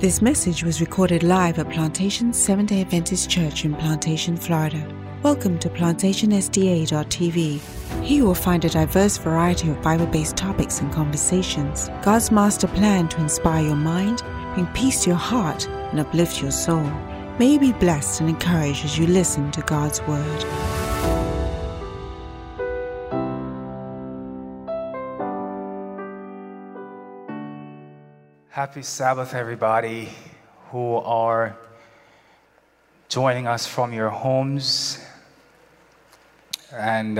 This message was recorded live at Plantation Seventh-day Adventist Church in Plantation, Florida. Welcome to PlantationSDA.tv. Here you will find a diverse variety of Bible-based topics and conversations. God's master plan to inspire your mind, bring peace to your heart, and uplift your soul. May you be blessed and encouraged as you listen to God's Word. Happy Sabbath, everybody who are joining us from your homes. And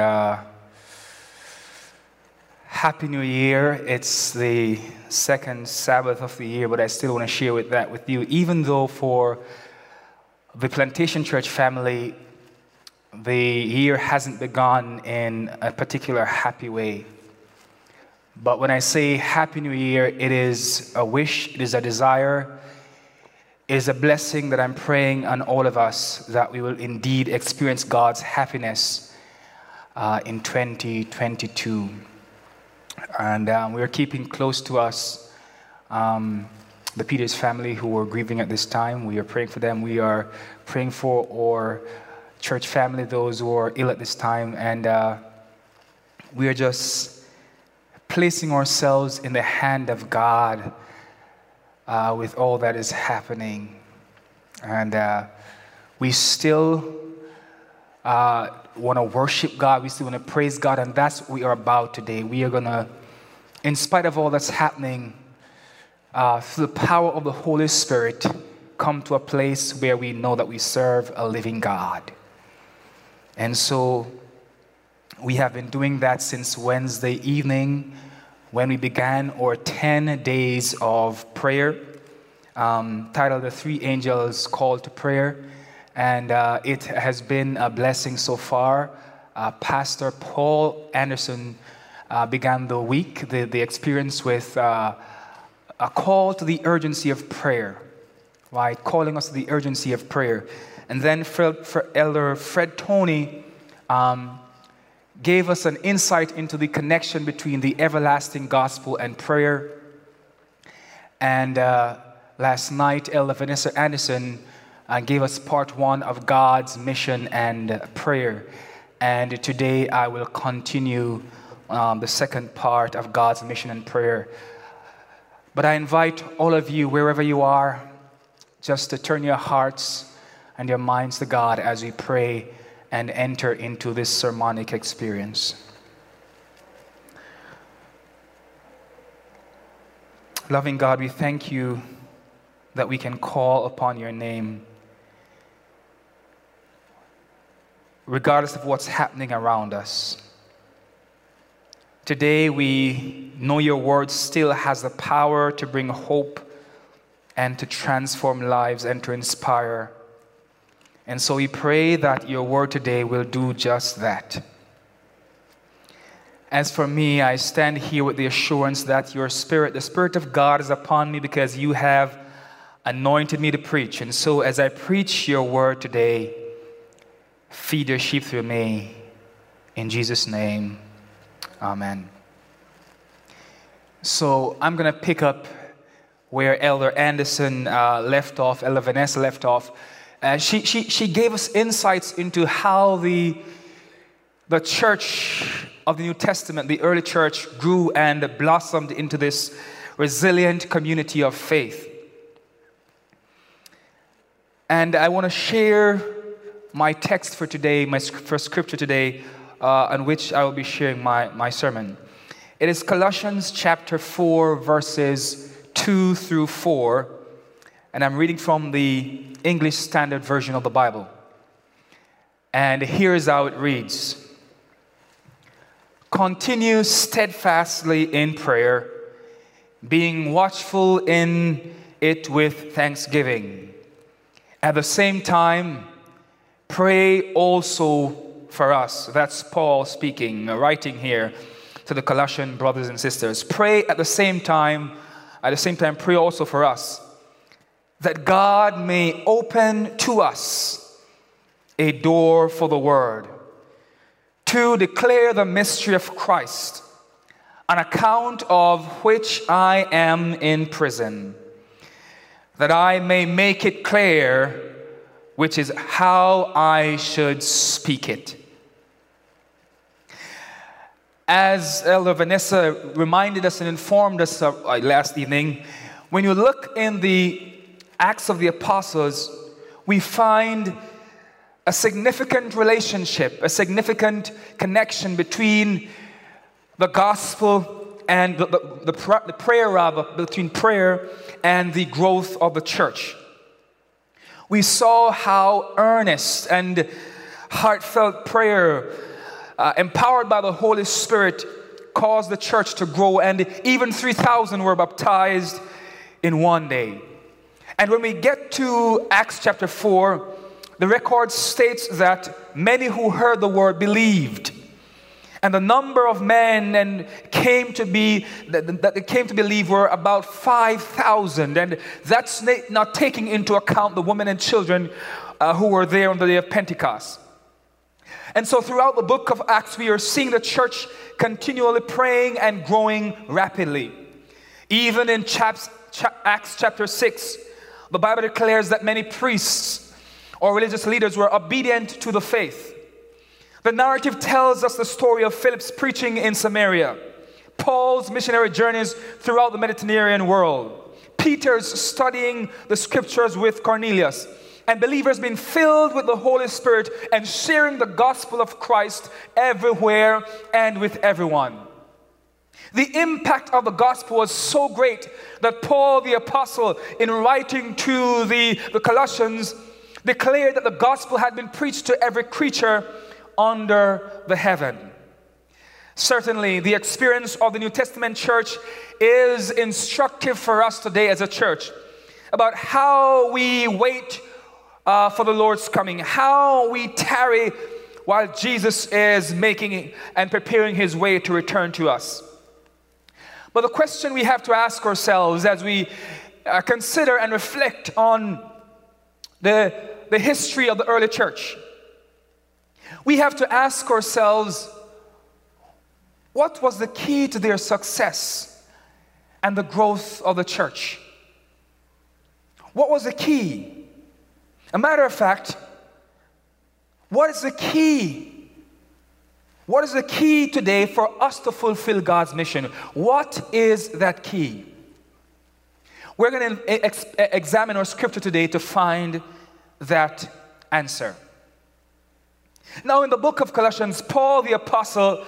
Happy New Year. It's the second Sabbath of the year, but I still want to share that with you. Even though for the Plantation Church family, the year hasn't begun in a particular happy way. But when I say Happy New Year, it is a wish, it is a desire, it is a blessing that I'm praying on all of us that we will indeed experience God's happiness in 2022. And we're keeping close to us the Peters family who are grieving at this time. We are praying for them. We are praying for our church family, those who are ill at this time. And we are just placing ourselves in the hand of God with all that is happening. And we still want to worship God. We still want to praise God. And that's what we are about today. We are going to, in spite of all that's happening, through the power of the Holy Spirit, come to a place where we know that we serve a living God. And so we have been doing that since Wednesday evening when we began our 10 days of prayer, titled The Three Angels Call to Prayer. And it has been a blessing so far. Pastor Paul Anderson began the week, the experience with a call to the urgency of prayer, right? Calling us to the urgency of prayer. And then for Elder Fred Tony, gave us an insight into the connection between the everlasting gospel and prayer. And last night, Elder Vanessa Anderson gave us part one of God's mission and prayer. And today I will continue the second part of God's mission and prayer. But I invite all of you, wherever you are, just to turn your hearts and your minds to God as we pray and enter into this sermonic experience. Loving God, we thank you that we can call upon your name regardless of what's happening around us. Today we know your word still has the power to bring hope and to transform lives and to inspire. And so we pray that your word today will do just that. As for me, I stand here with the assurance that your Spirit, the Spirit of God, is upon me because you have anointed me to preach. And so as I preach your word today, feed your sheep through me. In Jesus' name, amen. So I'm going to pick up where Elder Anderson left off, Elder Vanessa left off. She gave us insights into how the church of the New Testament, the early church, grew and blossomed into this resilient community of faith. And I want to share my text for today, my first scripture today, on which I will be sharing my sermon. It is Colossians chapter 4, verses 2 through 4. And I'm reading from the English Standard Version of the Bible. And here's how it reads. Continue steadfastly in prayer, being watchful in it with thanksgiving. At the same time, pray also for us. That's Paul speaking, writing here to the Colossian brothers and sisters. Pray at the same time, pray also for us, that God may open to us a door for the word, to declare the mystery of Christ, on account of which I am in prison, that I may make it clear, which is how I should speak it. As Elder Vanessa reminded us and informed us last evening, when you look in the Acts of the Apostles, we find a significant relationship, a significant connection between the gospel and the prayer, between prayer and the growth of the church. We saw how earnest and heartfelt prayer, empowered by the Holy Spirit, caused the church to grow, and even 3,000 were baptized in one day. And when we get to Acts chapter 4, the record states that many who heard the word believed. And the number of men that came to believe were about 5,000. And that's not taking into account the women and children who were there on the day of Pentecost. And so throughout the book of Acts, we are seeing the church continually praying and growing rapidly. Even in Acts chapter 6, the Bible declares that many priests or religious leaders were obedient to the faith. The narrative tells us the story of Philip's preaching in Samaria, Paul's missionary journeys throughout the Mediterranean world, Peter's studying the scriptures with Cornelius, and believers being filled with the Holy Spirit and sharing the gospel of Christ everywhere and with everyone. The impact of the gospel was so great that Paul the apostle, in writing to the Colossians, declared that the gospel had been preached to every creature under the heaven. Certainly, the experience of the New Testament church is instructive for us today as a church about how we wait for the Lord's coming, how we tarry while Jesus is making and preparing his way to return to us. But the question we have to ask ourselves as we consider and reflect on the history of the early church, we have to ask ourselves, what was the key to their success and the growth of the church? What was the key? A matter of fact, what is the key? What is the key today for us to fulfill God's mission? What is that key? We're going to examine our scripture today to find that answer. Now, in the book of Colossians, Paul the apostle,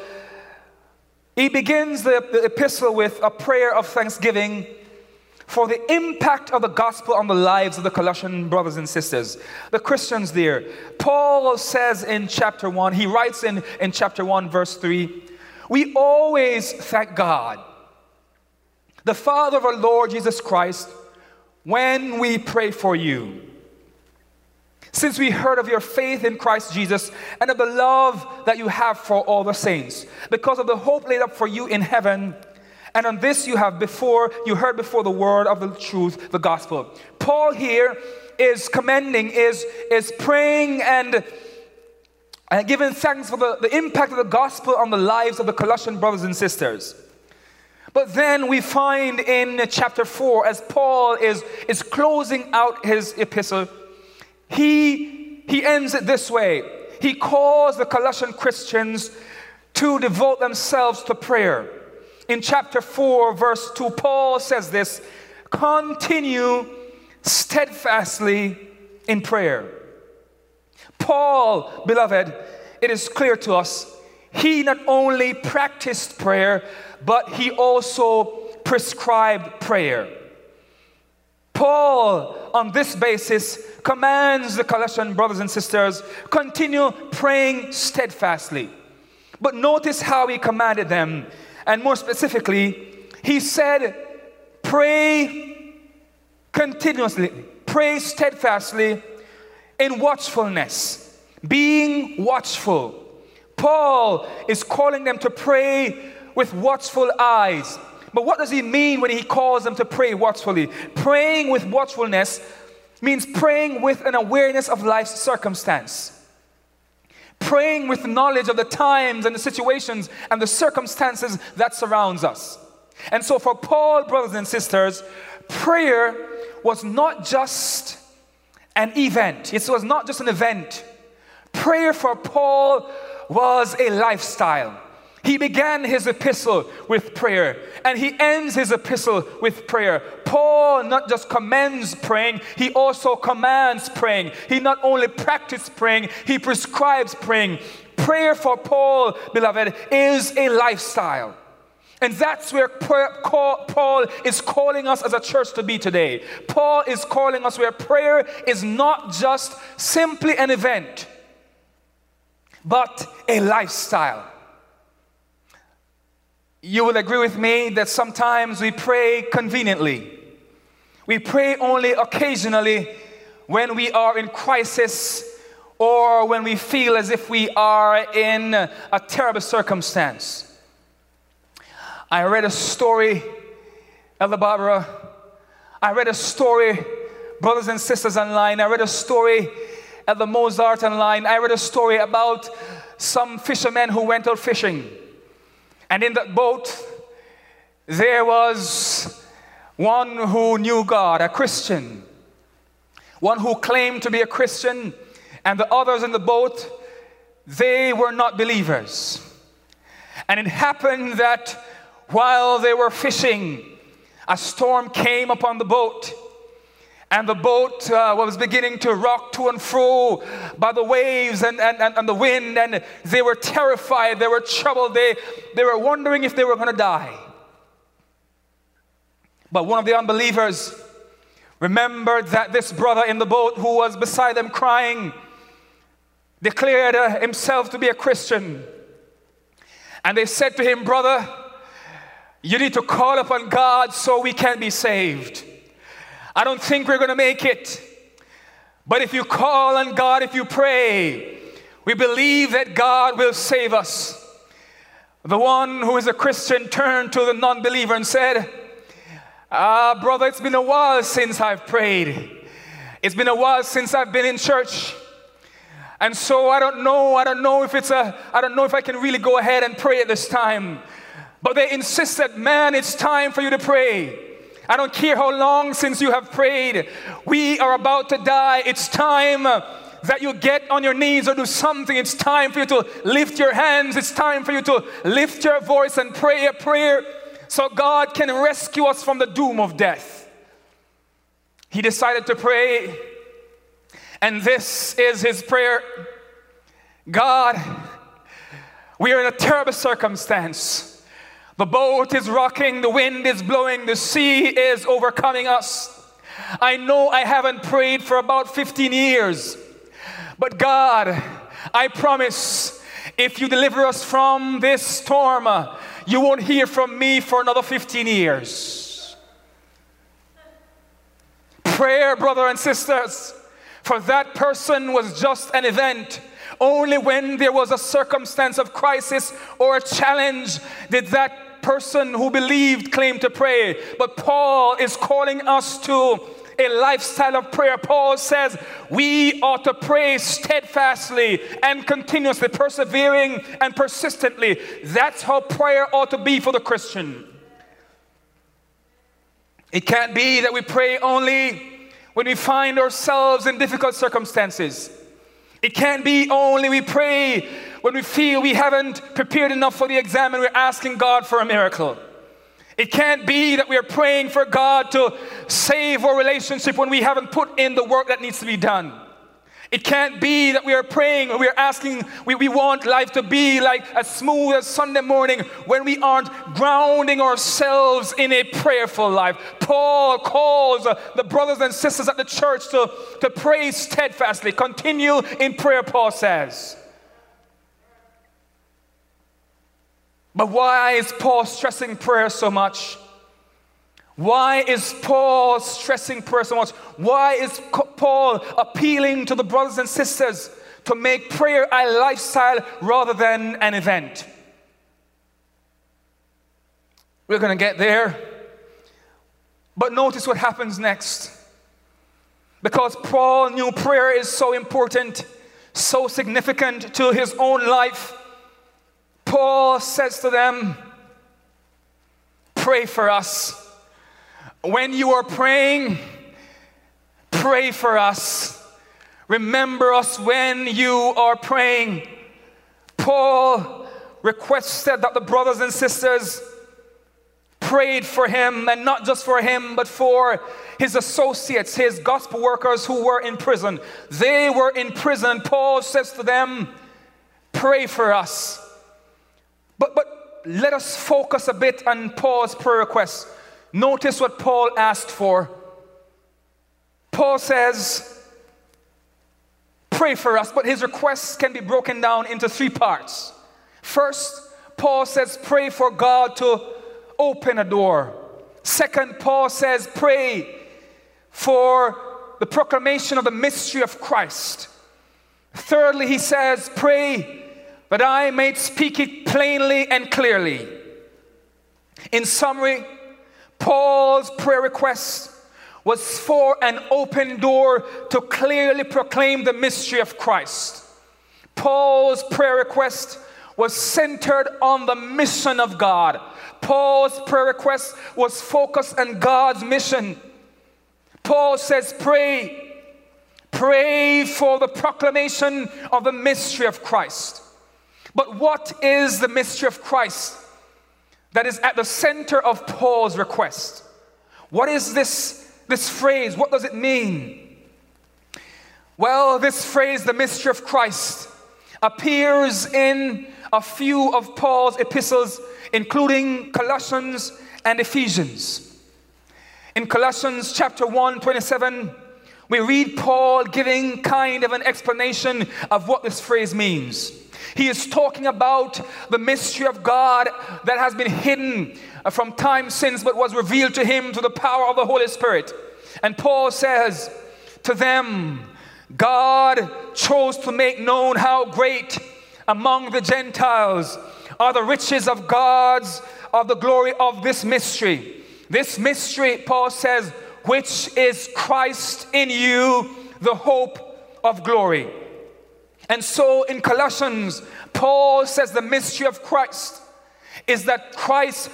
he begins the epistle with a prayer of thanksgiving for the impact of the gospel on the lives of the Colossian brothers and sisters, the Christians there. Paul says in chapter 1, he writes in chapter 1, verse 3, "We always thank God, the Father of our Lord Jesus Christ, when we pray for you, since we heard of your faith in Christ Jesus and of the love that you have for all the saints, because of the hope laid up for you in heaven. And on this you heard before the word of the truth, the gospel." Paul here is commending, is praying and giving thanks for the impact of the gospel on the lives of the Colossian brothers and sisters. But then we find in chapter 4, as Paul is closing out his epistle, he ends it this way. He calls the Colossian Christians to devote themselves to prayer. In chapter 4, verse 2, Paul says this: "Continue steadfastly in prayer." Paul, beloved, it is clear to us, he not only practiced prayer, but he also prescribed prayer. Paul, on this basis, commands the Colossian brothers and sisters, continue praying steadfastly. But notice how he commanded them. And more specifically, he said, pray continuously, pray steadfastly in watchfulness, being watchful. Paul is calling them to pray with watchful eyes. But what does he mean when he calls them to pray watchfully? Praying with watchfulness means praying with an awareness of life's circumstance. Praying with knowledge of the times and the situations and the circumstances that surrounds us. And so for Paul, brothers and sisters, prayer was not just an event. It was not just an event. Prayer for Paul was a lifestyle. He began his epistle with prayer, and he ends his epistle with prayer. Paul not just commends praying, he also commands praying. He not only practiced praying, he prescribes praying. Prayer for Paul, beloved, is a lifestyle. And that's where Paul is calling us as a church to be today. Paul is calling us where prayer is not just simply an event, but a lifestyle. You will agree with me that sometimes we pray conveniently. We pray only occasionally when we are in crisis or when we feel as if we are in a terrible circumstance. I read a story, Elder Barbara. I read a story, brothers and sisters online. I read a story, Elder Mozart online. I read a story about some fishermen who went out fishing. And in that boat, there was one who knew God, a Christian. One who claimed to be a Christian. And the others in the boat, they were not believers. And it happened that while they were fishing, a storm came upon the boat. And the boat was beginning to rock to and fro by the waves and the wind. And they were terrified. They were troubled. They were wondering if they were going to die. But one of the unbelievers remembered that this brother in the boat who was beside them crying declared himself to be a Christian. And they said to him, "Brother, you need to call upon God so we can be saved. I don't think we're going to make it. But if you call on God, if you pray, we believe that God will save us." The one who is a Christian turned to the non-believer and said, "Brother, it's been a while since I've prayed. It's been a while since I've been in church. And so I don't know if I can really go ahead and pray at this time." But they insisted, "Man, it's time for you to pray. I don't care how long since you have prayed. We are about to die. It's time that you get on your knees or do something. It's time for you to lift your hands. It's time for you to lift your voice and pray a prayer so God can rescue us from the doom of death." He decided to pray, and this is his prayer. "God, we are in a terrible circumstance. The boat is rocking, the wind is blowing, the sea is overcoming us. I know I haven't prayed for about 15 years. But God, I promise, if you deliver us from this storm, you won't hear from me for another 15 years. Prayer, brothers and sisters, for that person was just an event. Only when there was a circumstance of crisis or a challenge did that person who believed claim to pray. But Paul is calling us to a lifestyle of prayer. Paul says we ought to pray steadfastly and continuously, persevering and persistently. That's how prayer ought to be for the Christian. It can't be that we pray only when we find ourselves in difficult circumstances. It can't be only we pray when we feel we haven't prepared enough for the exam and we're asking God for a miracle. It can't be that we're praying for God to save our relationship when we haven't put in the work that needs to be done. It can't be that we are praying or we're asking, we want life to be like as smooth as Sunday morning when we aren't grounding ourselves in a prayerful life. Paul calls the brothers and sisters at the church to pray steadfastly. Continue in prayer, Paul says. But why is Paul stressing prayer so much? Why is Paul stressing prayer so much? Why is Paul appealing to the brothers and sisters to make prayer a lifestyle rather than an event? We're going to get there. But notice what happens next. Because Paul knew prayer is so important, so significant to his own life, Paul says to them, "Pray for us. When you are praying, pray for us. Remember us when you are praying. Paul requested that the brothers and sisters prayed for him, and not just for him, but for his associates, his gospel workers who were in prison. They were in prison. Paul says to them, pray for us. But let us focus a bit on Paul's prayer request. Notice what Paul asked for. Paul says, pray for us, but his requests can be broken down into three parts. First, Paul says, pray for God to open a door. Second, Paul says, pray for the proclamation of the mystery of Christ. Thirdly, he says, pray that I may speak it plainly and clearly. In summary, Paul's prayer request was for an open door to clearly proclaim the mystery of Christ. Paul's prayer request was centered on the mission of God. Paul's prayer request was focused on God's mission. Paul says, pray for the proclamation of the mystery of Christ. But what is the mystery of Christ that is at the center of Paul's request? What is this phrase? What does it mean? Well, this phrase, the mystery of Christ, appears in a few of Paul's epistles, including Colossians and Ephesians. In Colossians chapter 1:27, we read Paul giving kind of an explanation of what this phrase means. He is talking about the mystery of God that has been hidden from time since, but was revealed to him through the power of the Holy Spirit. And Paul says, to them, God chose to make known how great among the Gentiles are the riches of the glory of this mystery. This mystery, Paul says, which is Christ in you, the hope of glory. And so in Colossians, Paul says the mystery of Christ is that Christ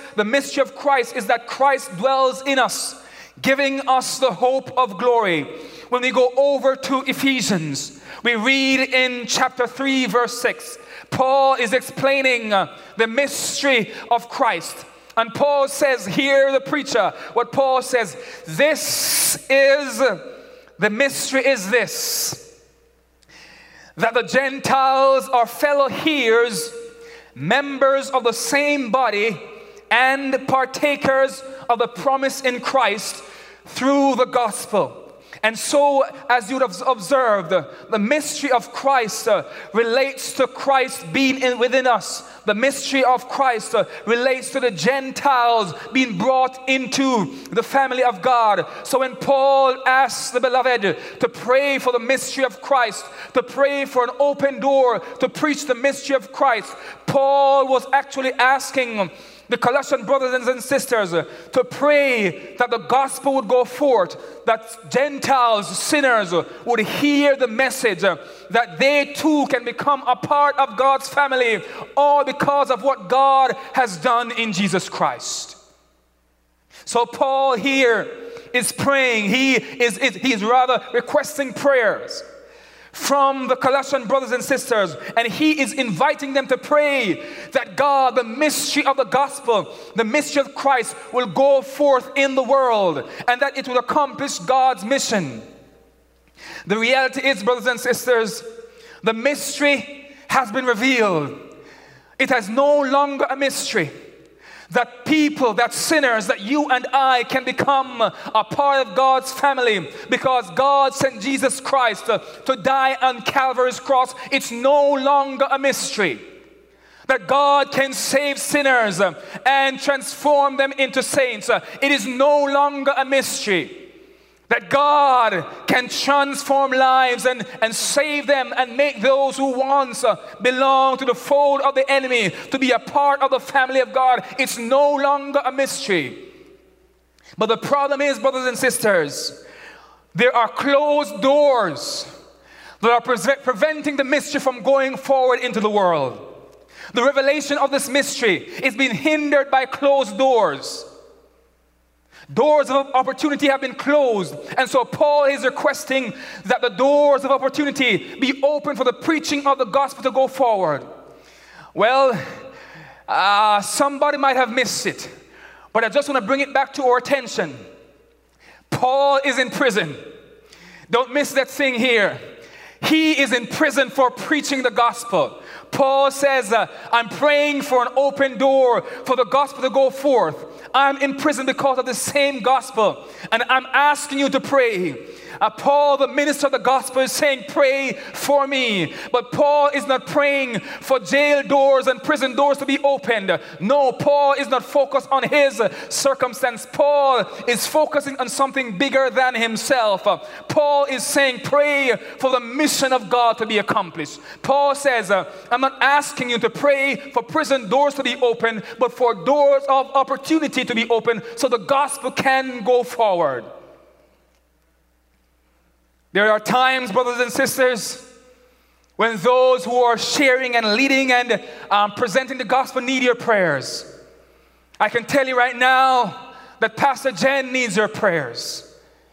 dwells in us, giving us the hope of glory. When we go over to Ephesians, we read in chapter 3, verse 6, Paul is explaining the mystery of Christ. And Paul says, hear the preacher, what Paul says, the mystery is this, that the Gentiles are fellow heirs, members of the same body, and partakers of the promise in Christ through the gospel. And so, as you would have observed, the mystery of Christ relates to Christ being within us. The mystery of Christ relates to the Gentiles being brought into the family of God. So when Paul asks the beloved to pray for the mystery of Christ, to pray for an open door, to preach the mystery of Christ, Paul was actually asking the Colossian brothers and sisters to pray that the gospel would go forth, that Gentiles, sinners, would hear the message, that they too can become a part of God's family, all because of what God has done in Jesus Christ. So Paul here is praying, he is rather requesting prayers from the Colossian brothers and sisters, and he is inviting them to pray that God, the mystery of the gospel, the mystery of Christ, will go forth in the world, and that it will accomplish God's mission. The reality is, brothers and sisters, the mystery has been revealed. It is no longer a mystery that people, that sinners, that you and I can become a part of God's family because God sent Jesus Christ to die on Calvary's cross. It's no longer a mystery that God can save sinners and transform them into saints. It is no longer a mystery that God can transform lives and save them and make those who once belong to the fold of the enemy to be a part of the family of God. It's no longer a mystery. But the problem is, brothers and sisters, there are closed doors that are preventing the mystery from going forward into the world. The revelation of this mystery is being hindered by closed doors. Doors of opportunity have been closed. And so Paul is requesting that the doors of opportunity be open for the preaching of the gospel to go forward. Well, somebody might have missed it, but I just want to bring it back to our attention. Paul is in prison. Don't miss that thing here. He is in prison for preaching the gospel. Paul says, I'm praying for an open door for the gospel to go forth. I'm in prison because of the same gospel, and I'm asking you to pray. Paul, the minister of the gospel, is saying, pray for me. But Paul is not praying for jail doors and prison doors to be opened. No, Paul is not focused on his circumstance. Paul is focusing on something bigger than himself. Paul is saying, pray for the mission of God to be accomplished. Paul says, I'm not asking you to pray for prison doors to be open, but for doors of opportunity to be open so the gospel can go forward. There are times, brothers and sisters, when those who are sharing and leading and presenting the gospel need your prayers. I can tell you right now that Pastor Jen needs your prayers.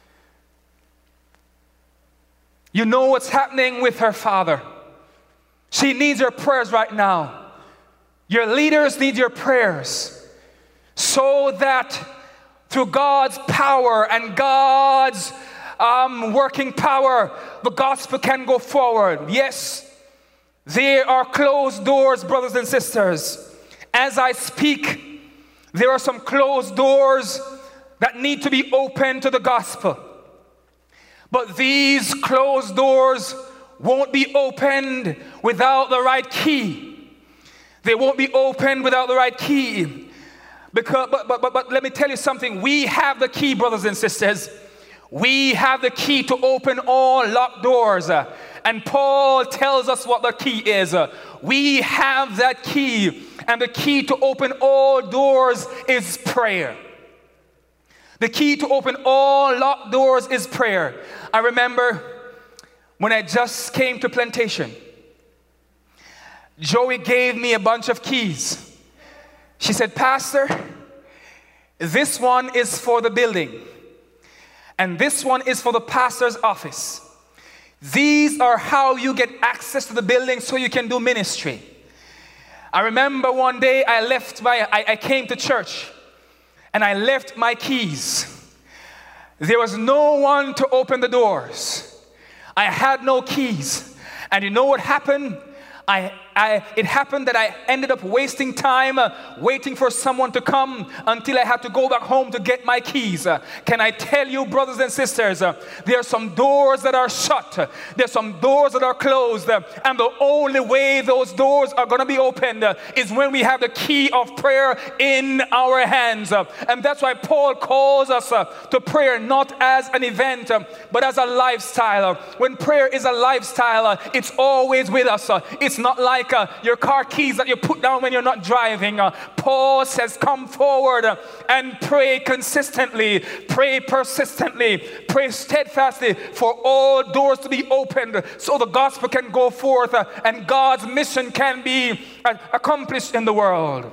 You know what's happening with her father. She needs your prayers right now. Your leaders need your prayers so that through God's power and God's working power, the gospel can go forward. Yes, there are closed doors, brothers and sisters. As I speak, there are some closed doors that need to be opened to the gospel. But these closed doors won't be opened without the right key. They won't be opened without the right key. But let me tell you something. We have the key, brothers and sisters. We have the key to open all locked doors. And Paul tells us what the key is. We have that key. And the key to open all doors is prayer. The key to open all locked doors is prayer. I remember when I just came to Plantation, Joey gave me a bunch of keys. She said, Pastor, this one is for the building. And this one is for the pastor's office. These are how you get access to the building so you can do ministry. I remember one day I came to church and I left my keys. There was no one to open the doors. I had no keys. And you know what happened? It happened that I ended up wasting time waiting for someone to come until I had to go back home to get my keys. Can I tell you, brothers and sisters, there are some doors that are shut. There's some doors that are closed. And the only way those doors are going to be opened is when we have the key of prayer in our hands. And that's why Paul calls us to prayer not as an event, but as a lifestyle. When prayer is a lifestyle, it's always with us. It's not like your car keys that you put down when you're not driving. Paul says, come forward and pray consistently, pray persistently, pray steadfastly for all doors to be opened so the gospel can go forth and God's mission can be accomplished in the world.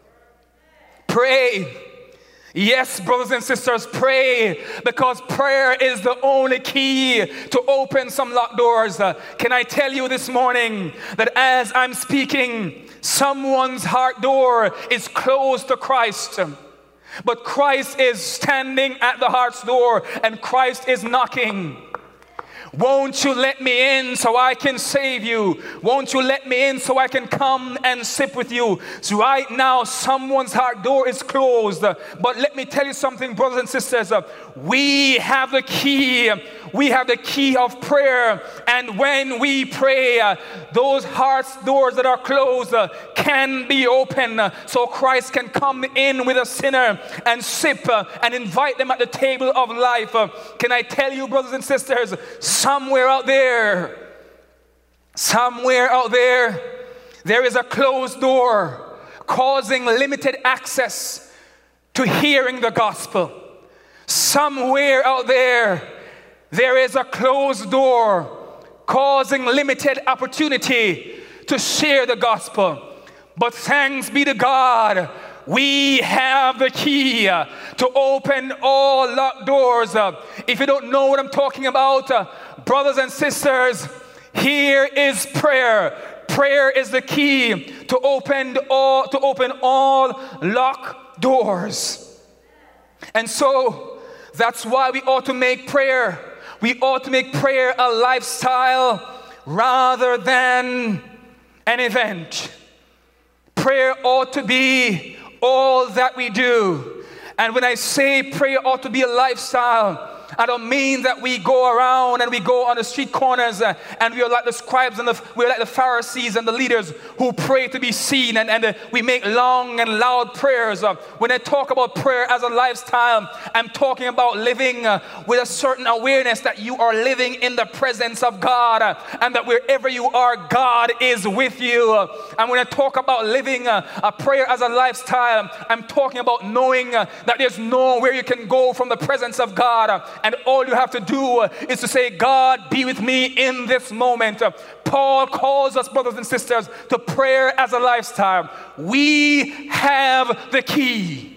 Pray. Yes, brothers and sisters, pray, because prayer is the only key to open some locked doors. Can I tell you this morning that as I'm speaking, someone's heart door is closed to Christ, but Christ is standing at the heart's door and Christ is knocking. Won't you let me in so I can save you? Won't you let me in so I can come and sip with you? So right now, someone's heart door is closed. But let me tell you something, brothers and sisters. We have the key. We have the key of prayer. And when we pray, those heart's doors that are closed can be opened. So Christ can come in with a sinner and sip and invite them at the table of life. Can I tell you, brothers and sisters, somewhere out there, there is a closed door causing limited access to hearing the gospel. Somewhere out there, there is a closed door causing limited opportunity to share the gospel. But thanks be to God we have the key to open all locked doors. If you don't know what I'm talking about, brothers and sisters, here is prayer. Prayer is the key to open all locked doors. And so that's why we ought to make prayer. We ought to make prayer a lifestyle rather than an event. Prayer ought to be all that we do. And when I say prayer ought to be a lifestyle, I don't mean that we go around and we go on the street corners and we are like the scribes and we're like the Pharisees and the leaders who pray to be seen and we make long and loud prayers. When I talk about prayer as a lifestyle, I'm talking about living with a certain awareness that you are living in the presence of God and that wherever you are, God is with you. And when I talk about living a prayer as a lifestyle, I'm talking about knowing that there's nowhere you can go from the presence of God. And all you have to do is to say, God, be with me in this moment. Paul calls us, brothers and sisters, to prayer as a lifestyle. We have the key.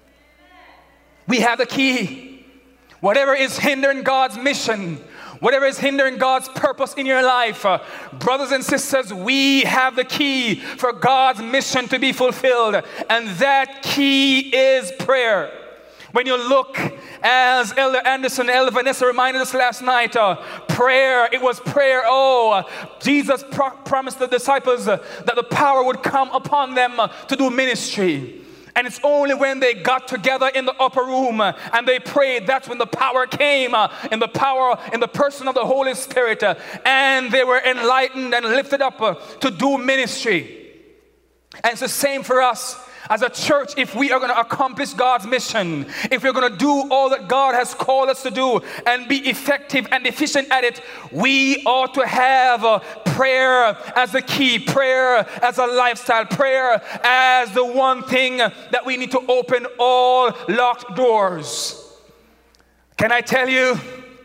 We have the key. Whatever is hindering God's mission, whatever is hindering God's purpose in your life, brothers and sisters, we have the key for God's mission to be fulfilled. And that key is prayer. When you look, as Elder Anderson, Elder Vanessa reminded us last night, prayer, it was prayer. Jesus promised the disciples that the power would come upon them to do ministry. And it's only when they got together in the upper room and they prayed, that's when the power came in the person of the Holy Spirit. And they were enlightened and lifted up to do ministry. And it's the same for us. As a church, if we are going to accomplish God's mission, if we're going to do all that God has called us to do and be effective and efficient at it, we ought to have prayer as the key, prayer as a lifestyle, prayer as the one thing that we need to open all locked doors. Can I tell you,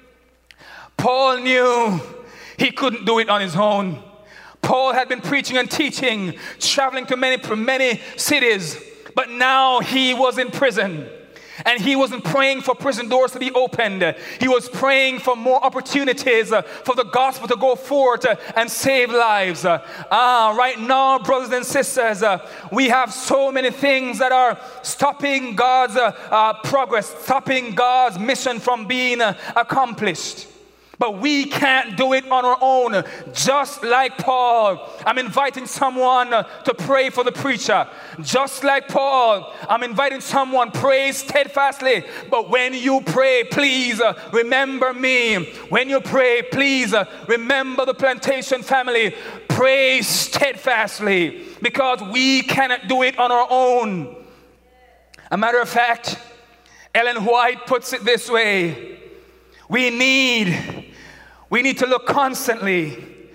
Paul knew he couldn't do it on his own. Paul had been preaching and teaching, traveling to many cities, but now he was in prison. And he wasn't praying for prison doors to be opened. He was praying for more opportunities for the gospel to go forth and save lives. Right now, brothers and sisters, we have so many things that are stopping God's progress, stopping God's mission from being accomplished. But we can't do it on our own. Just like Paul, I'm inviting someone to pray for the preacher. Just like Paul, I'm inviting someone, pray steadfastly. But when you pray, please remember me. When you pray, please remember the plantation family. Pray steadfastly, because we cannot do it on our own. A matter of fact, Ellen White puts it this way. We need to look constantly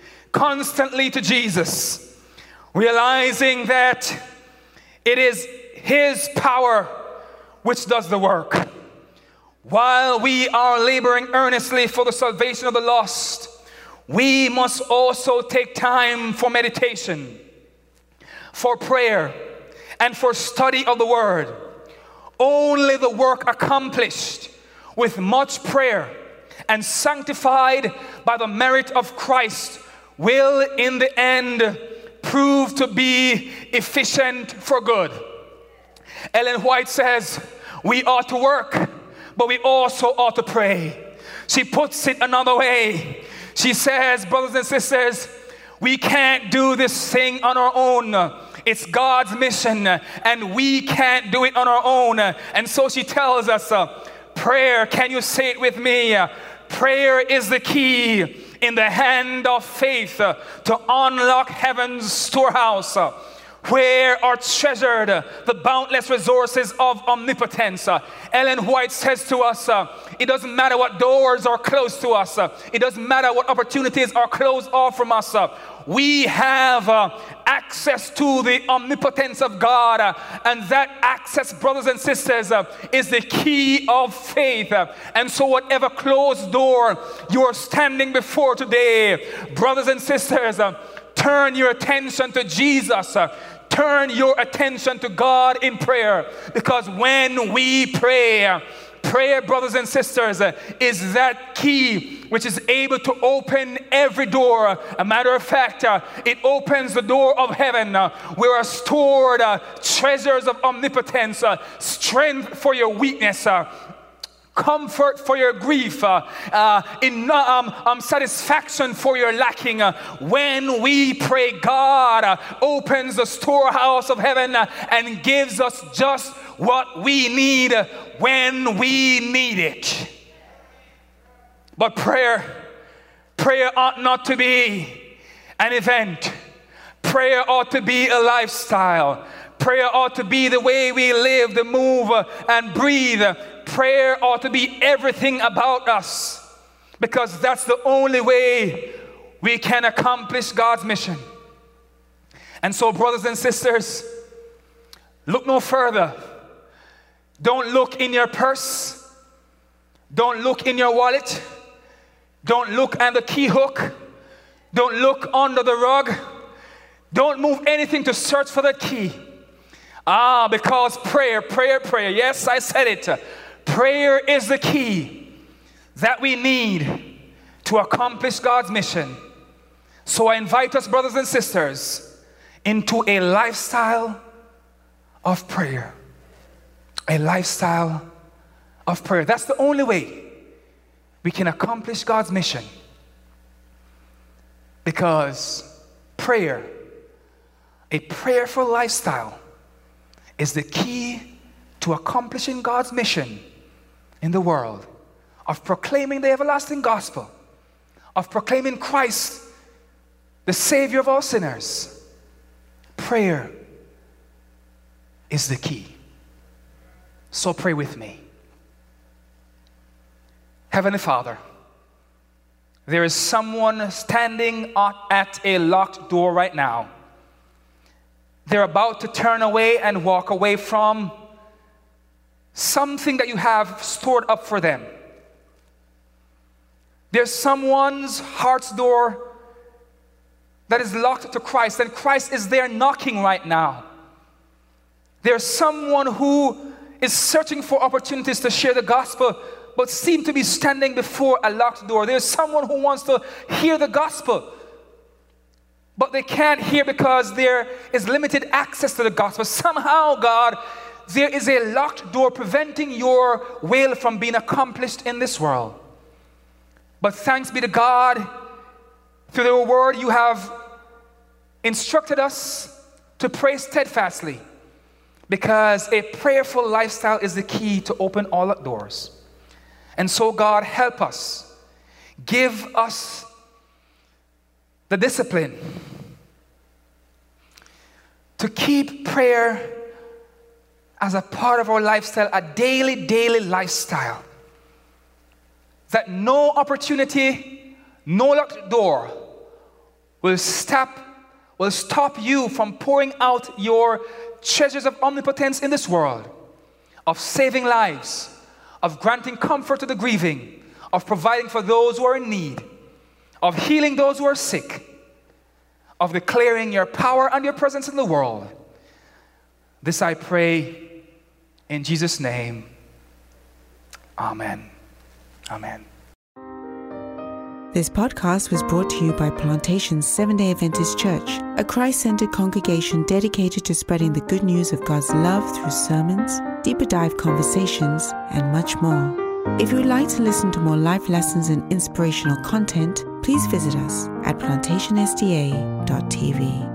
to Jesus, realizing that it is His power which does the work. While we are laboring earnestly for the salvation of the lost, we must also take time for meditation, for prayer, and for study of the Word. Only the work accomplished with much prayer and sanctified by the merit of Christ will in the end prove to be efficient for good. Ellen White says we ought to work, but we also ought to pray. She puts it another way. She says, brothers and sisters, we can't do this thing on our own. It's God's mission, and we can't do it on our own. And so she tells us, prayer, can you say it with me? Prayer is the key in the hand of faith to unlock heaven's storehouse, where are treasured the boundless resources of omnipotence. Ellen White says to us, it doesn't matter what doors are closed to us. It doesn't matter what opportunities are closed off from us. We have access to the omnipotence of God. And that access, brothers and sisters, is the key of faith. And so whatever closed door you are standing before today, brothers and sisters, turn your attention to Jesus. turn your attention to God in prayer. Because when we pray, prayer, brothers and sisters, is that key which is able to open every door. A matter of fact, it opens the door of heaven where are stored treasures of omnipotence, strength for your weakness, comfort for your grief, satisfaction for your lacking. When we pray, God opens the storehouse of heaven and gives us just what we need when we need it. But prayer ought not to be an event. Prayer ought to be a lifestyle. Prayer ought to be the way we live, the move and breathe. Prayer ought to be everything about us, because that's the only way we can accomplish God's mission. And so, brothers and sisters, look no further. Don't look in your purse. Don't look in your wallet. Don't look at the key hook. Don't look under the rug. Don't move anything to search for the key. Because prayer. Yes, I said it. Prayer is the key that we need to accomplish God's mission. So I invite us, brothers and sisters, into a lifestyle of prayer. A lifestyle of prayer. That's the only way we can accomplish God's mission. Because prayer, a prayerful lifestyle, is the key to accomplishing God's mission in the world, of proclaiming the everlasting gospel, of proclaiming Christ, the Savior of all sinners. Prayer is the key. So pray with me. Heavenly Father, there is someone standing at a locked door right now. They're about to turn away and walk away from something that you have stored up for them. There's someone's heart's door that is locked to Christ, and Christ is there knocking right now. There's someone who is searching for opportunities to share the gospel, but seem to be standing before a locked door. There's someone who wants to hear the gospel, but they can't hear because there is limited access to the gospel. Somehow, God, there is a locked door preventing your will from being accomplished in this world. But thanks be to God, through the word you have instructed us to pray steadfastly, because a prayerful lifestyle is the key to open all doors. And so, God, help us. Give us the discipline to keep prayer as a part of our lifestyle, a daily lifestyle. That no opportunity, no locked door will stop you from pouring out your treasures of omnipotence in this world, of saving lives, of granting comfort to the grieving, of providing for those who are in need, of healing those who are sick, of declaring your power and your presence in the world. This I pray in Jesus' name. Amen. Amen. This podcast was brought to you by Plantation Seventh-day Adventist Church, a Christ-centered congregation dedicated to spreading the good news of God's love through sermons, deeper dive conversations, and much more. If you would like to listen to more life lessons and inspirational content, please visit us at plantationsda.tv.